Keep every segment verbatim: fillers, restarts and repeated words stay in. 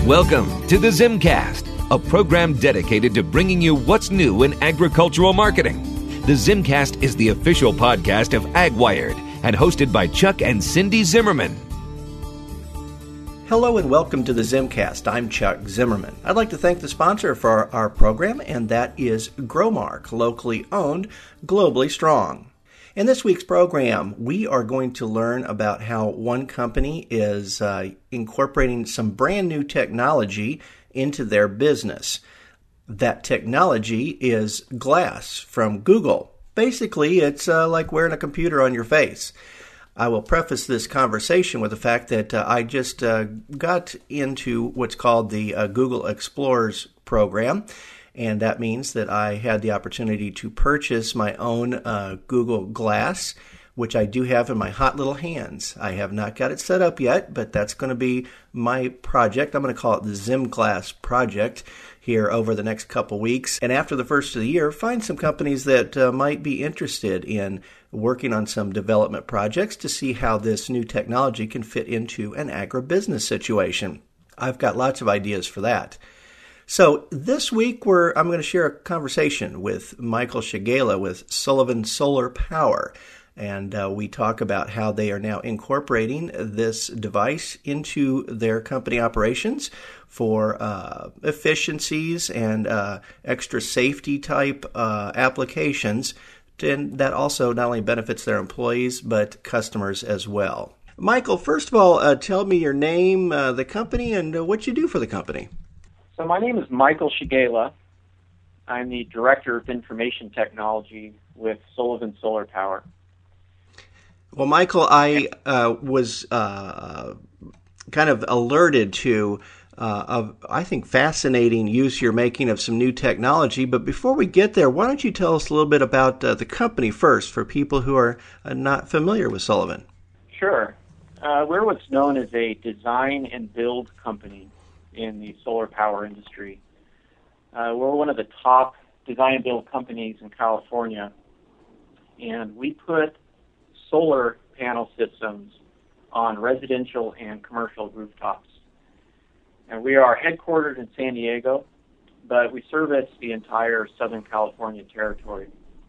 Welcome to the Zimcast, a program dedicated to bringing you what's new in agricultural marketing. The Zimcast is the official podcast of AgWired and hosted by Chuck and Cindy Zimmerman. Hello and welcome to the Zimcast. I'm Chuck Zimmerman. I'd like to thank the sponsor for our, our program, and that is Growmark, locally owned, globally strong. In this week's program, we are going to learn about how one company is uh, incorporating some brand new technology into their business. That technology is Glass from Google. Basically, it's uh, like wearing a computer on your face. I will preface this conversation with the fact that uh, I just uh, got into what's called the uh, Google Explorers program. And that means that I had the opportunity to purchase my own uh, Google Glass, which I do have in my hot little hands. I have not got it set up yet, but that's going to be my project. I'm going to call it the Zimglass project here over the next couple weeks. And after the first of the year, find some companies that uh, might be interested in working on some development projects to see how this new technology can fit into an agribusiness situation. I've got lots of ideas for that. So this week, we're, I'm going to share a conversation with Michael Shigella with Sullivan Solar Power. And uh, we talk about how they are now incorporating this device into their company operations for uh, efficiencies and uh, extra safety type uh, applications. And that also not only benefits their employees, but customers as well. Michael, first of all, uh, tell me your name, uh, the company, and uh, what you do for the company. So my name is Michael Shigella. I'm the Director of Information Technology with Sullivan Solar Power. Well, Michael, I uh, was uh, kind of alerted to, uh, of, I think, fascinating use you're making of some new technology. But before we get there, why don't you tell us a little bit about uh, the company first for people who are uh, not familiar with Sullivan? Sure. Uh, we're what's known as a design and build company in the solar power industry. Uh, we're one of the top design and build companies in California, and we put solar panel systems on residential and commercial rooftops. And we are headquartered in San Diego, but we service the entire Southern California territory.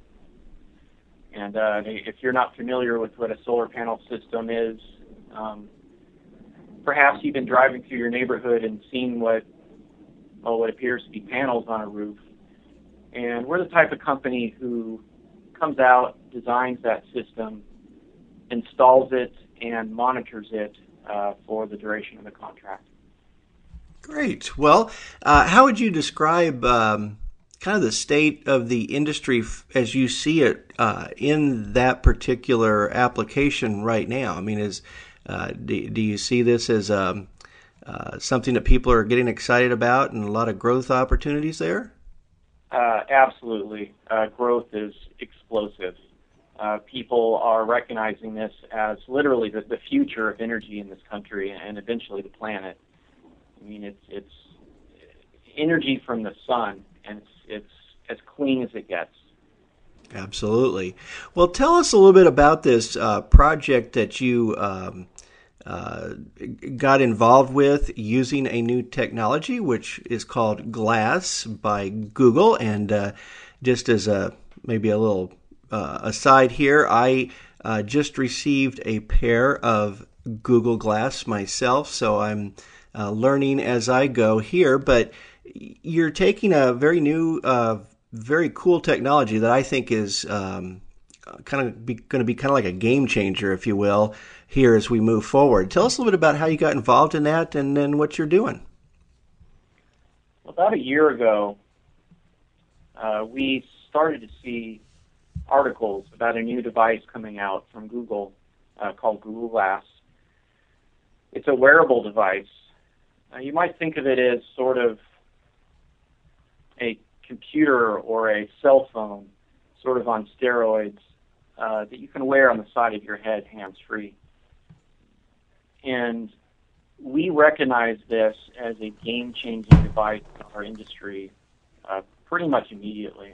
And uh, if you're not familiar with what a solar panel system is, um, perhaps you've been driving through your neighborhood and seen what, well, what appears to be panels on a roof. And we're the type of company who comes out, designs that system, installs it, and monitors it uh, for the duration of the contract. Great. Well, uh, how would you describe um, kind of the state of the industry f- as you see it uh, in that particular application right now? I mean, is Uh, do, do you see this as um, uh, something that people are getting excited about and a lot of growth opportunities there? Uh, absolutely. Uh, growth is explosive. Uh, people are recognizing this as literally the, the future of energy in this country and eventually the planet. I mean, it's it's energy from the sun, and it's, it's as clean as it gets. Absolutely. Well, tell us a little bit about this uh, project that you um, uh, got involved with using a new technology, which is called Glass by Google. And uh, just as a maybe a little uh, aside here, I uh, just received a pair of Google Glass myself, so I'm uh, learning as I go here. But you're taking a very new uh very cool technology that I think is um, kind of going to be kind of like a game changer, if you will, here as we move forward. Tell us a little bit about how you got involved in that and then what you're doing. About a year ago, uh, we started to see articles about a new device coming out from Google uh, called Google Glass. It's a wearable device. Uh, you might think of it as sort of a computer or a cell phone, sort of on steroids, uh, that you can wear on the side of your head, hands-free. And we recognize this as a game-changing device in our industry uh, pretty much immediately.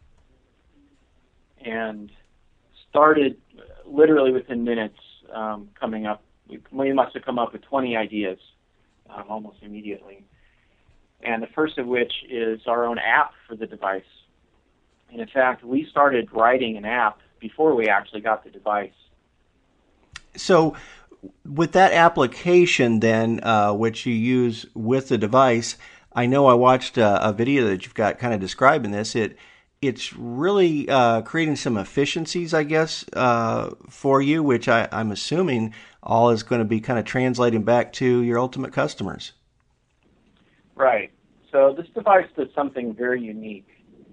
And started literally within minutes um, coming up. We, we must have come up with twenty ideas um, almost immediately. And the first of which is our own app for the device. And in fact, we started writing an app before we actually got the device. So with that application then, uh, which you use with the device, I know I watched a, a video that you've got kind of describing this. It It's really uh, creating some efficiencies, I guess, uh, for you, which I, I'm assuming all is going to be kind of translating back to your ultimate customers. Right. So this device does something very unique.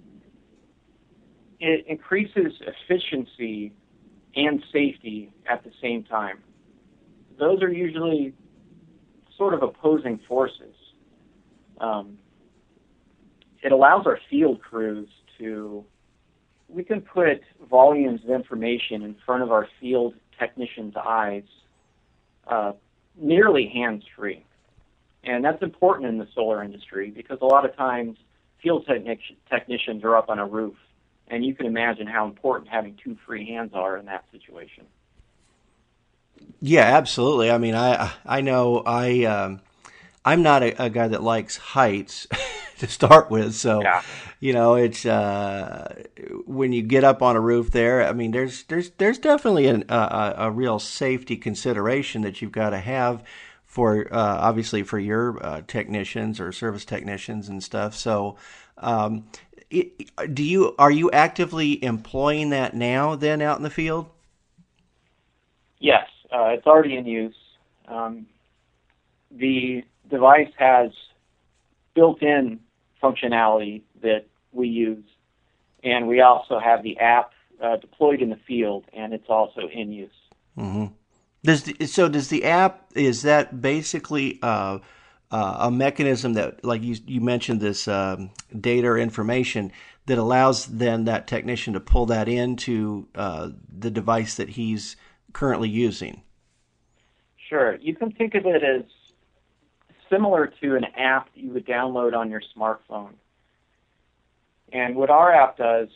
It increases efficiency and safety at the same time. Those are usually sort of opposing forces. Um, it allows our field crews to, we can put volumes of information in front of our field technicians' eyes uh, nearly hands-free. And that's important in the solar industry because a lot of times field technic- technicians are up on a roof, and you can imagine how important having two free hands are in that situation. Yeah, absolutely. I mean, I I know I um, I'm not a, a guy that likes heights to start with, so yeah. you know it's uh, when you get up on a roof there. I mean, there's there's there's definitely an, a, a real safety consideration that you've got to have for uh, obviously for your uh, technicians or service technicians and stuff. So, um, it, do you are you actively employing that now? Then out in the field? Yes, uh, it's already in use. Um, the device has built-in functionality that we use, and we also have the app uh, deployed in the field, and it's also in use. Mm-hmm. Does the, so does the app, is that basically uh, uh, a mechanism that, like you you mentioned, this um, data or information that allows then that technician to pull that into uh, the device that he's currently using? Sure. You can think of it as similar to an app that you would download on your smartphone. And what our app does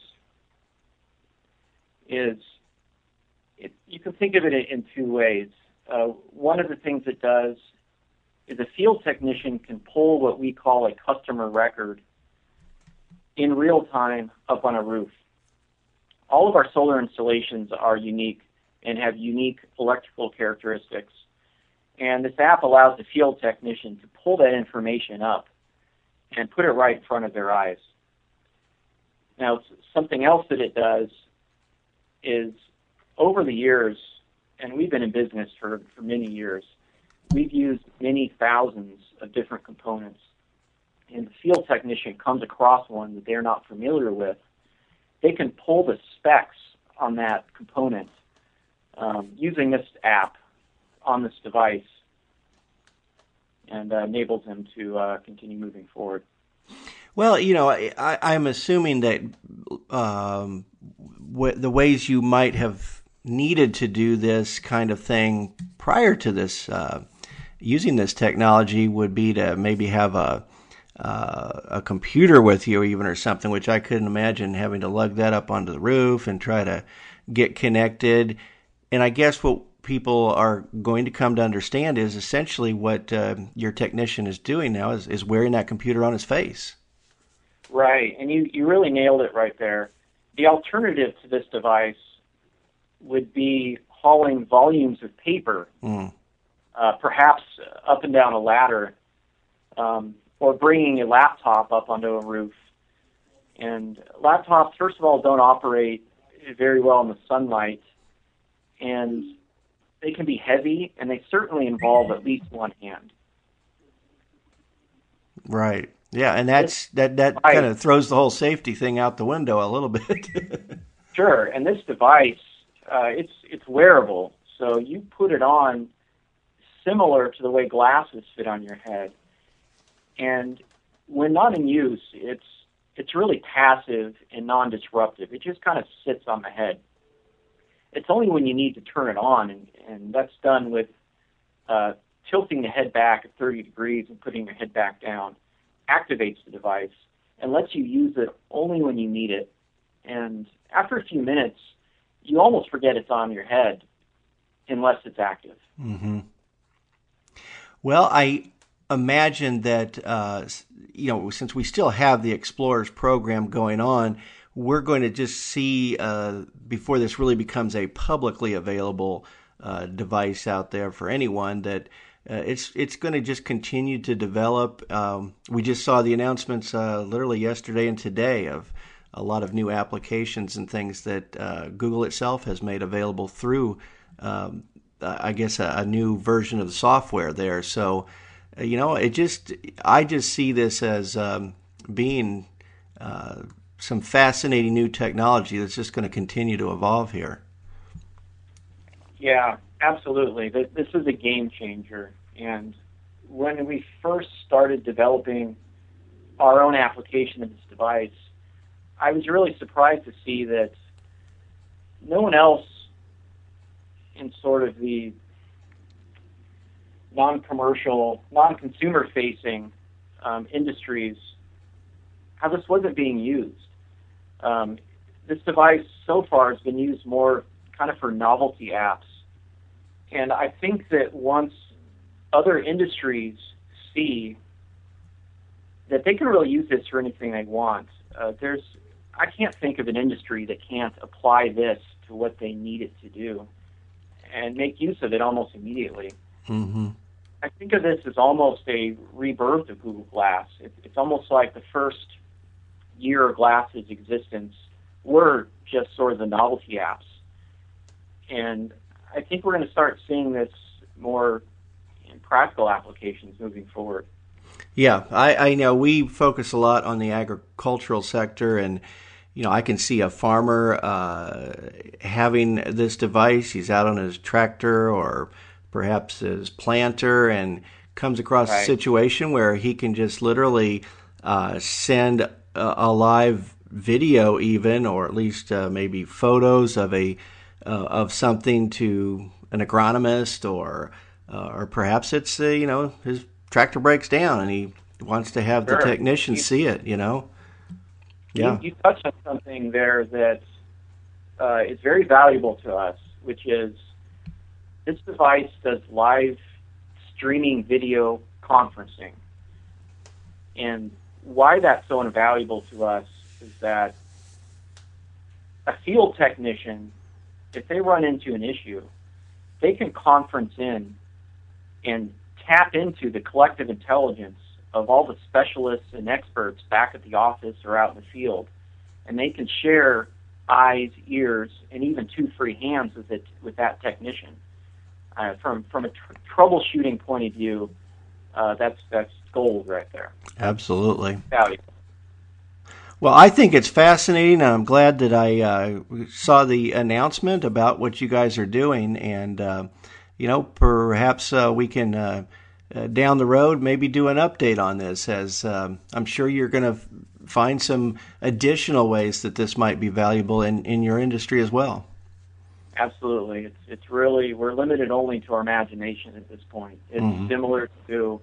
is, it, you can think of it in two ways. Uh, one of the things it does is a field technician can pull what we call a customer record in real time up on a roof. All of our solar installations are unique and have unique electrical characteristics. And this app allows the field technician to pull that information up and put it right in front of their eyes. Now, something else that it does is, over the years, and we've been in business for, for many years, we've used many thousands of different components. And the field technician comes across one that they're not familiar with, they can pull the specs on that component um, using this app on this device, and uh, enables them to uh, continue moving forward. Well, you know, I, I'm assuming that um, w- the ways you might have needed to do this kind of thing prior to this, uh, using this technology, would be to maybe have a uh, a computer with you, even, or something, which I couldn't imagine having to lug that up onto the roof and try to get connected. And I guess what people are going to come to understand is essentially what uh, your technician is doing now is, is wearing that computer on his face. Right, and you, you really nailed it right there. The alternative to this device would be hauling volumes of paper, mm. uh, perhaps up and down a ladder, um, or bringing a laptop up onto a roof. And laptops, first of all, don't operate very well in the sunlight, and they can be heavy, and they certainly involve at least one hand. Right. Yeah, and that's that that device, kind of throws the whole safety thing out the window a little bit. Sure, and this device, uh, it's it's wearable, so you put it on similar to the way glasses fit on your head. And when not in use, it's it's really passive and non-disruptive. It just kind of sits on the head. It's only when you need to turn it on, and, and that's done with uh, tilting the head back at thirty degrees and putting your head back down, activates the device and lets you use it only when you need it. And after a few minutes, you almost forget it's on your head unless it's active. Mm-hmm. Well, I imagine that, uh, you know, since we still have the Explorers program going on, we're going to just see, uh, before this really becomes a publicly available uh, device out there for anyone, that uh, it's it's going to just continue to develop. Um, we just saw the announcements uh, literally yesterday and today of a lot of new applications and things that uh, Google itself has made available through, um, I guess, a, a new version of the software there. So, uh, you know, it just, I just see this as um, being uh, some fascinating new technology that's just going to continue to evolve here. Yeah, absolutely. This, this is a game changer. And when we first started developing our own application of this device, I was really surprised to see that no one else in sort of the non-commercial, non-consumer-facing um, industries, how this wasn't being used. Um, this device so far has been used more kind of for novelty apps. And I think that once other industries see that they can really use this for anything they want, uh, there's I can't think of an industry that can't apply this to what they need it to do and make use of it almost immediately. Mm-hmm. I think of this as almost a rebirth of Google Glass. It, it's almost like the first year of Glass's existence were just sort of the novelty apps. And I think we're going to start seeing this more in practical applications moving forward. Yeah, I, I know we focus a lot on the agricultural sector, and you know I can see a farmer uh, having this device. He's out on his tractor or perhaps his planter, and comes across right. a situation where he can just literally uh, send a, a live video, even, or at least uh, maybe photos of a uh, of something to an agronomist, or uh, or perhaps it's uh, you know his tractor breaks down and he wants to have sure. the technician you, see it, you know? Yeah. You, you touched on something there that uh, is very valuable to us, which is this device does live streaming video conferencing. And why that's so invaluable to us is that a field technician, if they run into an issue, they can conference in and tap into the collective intelligence of all the specialists and experts back at the office or out in the field, and they can share eyes, ears, and even two free hands with it with that technician. Uh, from from a tr- troubleshooting point of view, uh, that's that's gold right there. Absolutely. Valuable. Well, I think it's fascinating, and I'm glad that I uh, saw the announcement about what you guys are doing, and uh, you know, perhaps uh, we can, uh, uh, down the road, maybe do an update on this, as um, I'm sure you're going to f- find some additional ways that this might be valuable in, in your industry as well. Absolutely. It's it's really, we're limited only to our imagination at this point. It's mm-hmm. similar to,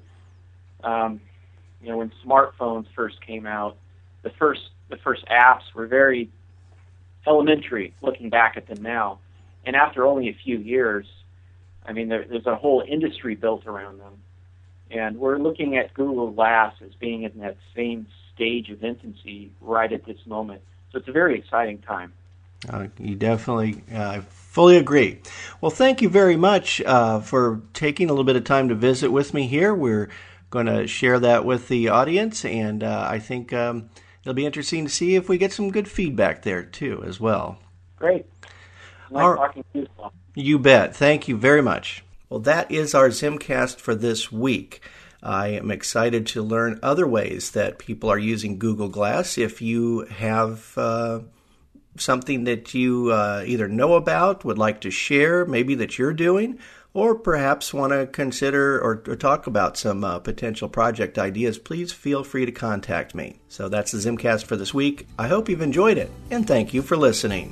um, you know, when smartphones first came out, the first the first apps were very elementary, looking back at them now. And after only a few years, I mean, there, there's a whole industry built around them. And we're looking at Google Glass as being in that same stage of infancy right at this moment. So it's a very exciting time. Uh, you definitely, I uh, fully agree. Well, thank you very much uh, for taking a little bit of time to visit with me here. We're going to share that with the audience, and uh, I think um, it'll be interesting to see if we get some good feedback there, too, as well. Great. Nice Our, talking to you. You bet. Thank you very much. Well, that is our Zimcast for this week. I am excited to learn other ways that people are using Google Glass. If you have uh, something that you uh, either know about, would like to share, maybe that you're doing, or perhaps want to consider or, or talk about some uh, potential project ideas, please feel free to contact me. So that's the Zimcast for this week. I hope you've enjoyed it, and thank you for listening.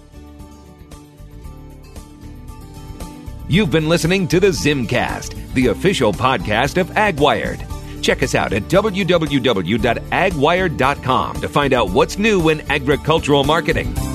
You've been listening to the Zimcast, the official podcast of AgWired. Check us out at w w w dot ag wired dot com to find out what's new in agricultural marketing.